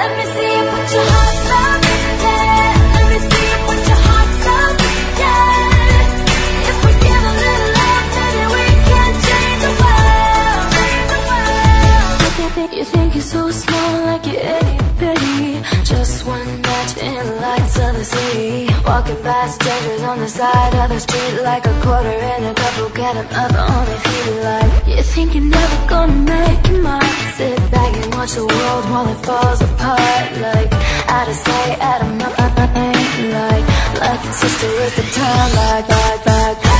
Let me see you put your hearts up, yeah. Let me see you put your hearts up, yeah. If we give a little love, maybe we can change the world, change the world. You think you're so small, like you're itty bitty. Just one match in the lights of the city. Walking past strangers on the side of the street, like a quarter in a couple, get 'em up on their feet. Like, you think you're never gonna make it, might sit back and watch the world while it falls apart. Like, out of sight, out of mind. Like it's sister with the time, like.